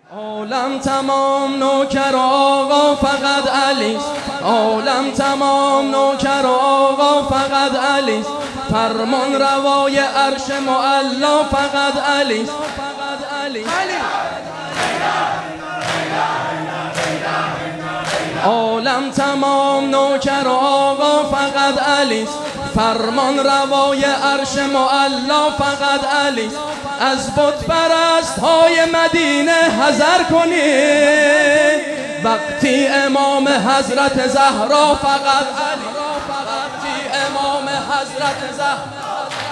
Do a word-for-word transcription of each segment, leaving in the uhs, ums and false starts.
عالم تمام نوکر آقا فقط علیست، عالم تمام نوکر آقا فقط علیست، فرمان روای عرش معلا فقط علیست. عالم تمام نوکر آقا فقط علیست، فرمان روای عرش معلا فقط علیست. از بت پرست های مدینه حذر کنید، وقتی امام حضرت زهرا فقط علی، وقتی امام حضرت زهرا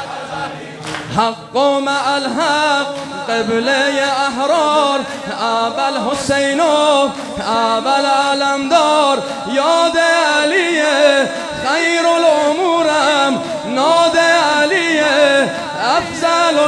حق و مع الحق قبله احرار، اول حسین و اول علمدار، یاد علی خیر الامورم، ناد علی افضل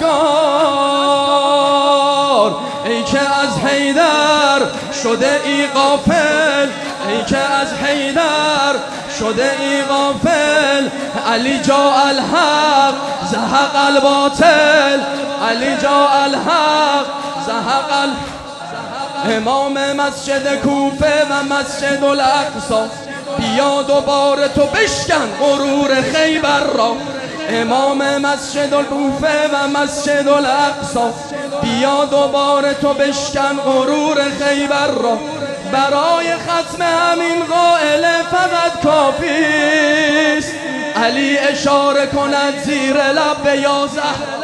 الاسکار. ای که از حیدر شده ای غافل، ای که از حیدر شده ای غافل، علی جا الحق زهق الباطل، علی جا الحق زهق ال... امام مسجد کوفه و مسجد الاقصی، بیا دوباره تو بشکن غرور خیبر را. امام مسجد کوفه و مسجد الاقصی، بیا دوباره تو بشکن غرور خیبر را. برای ختم همین قائله فقط کافیست علی اشاره کند زیر لب یا زهر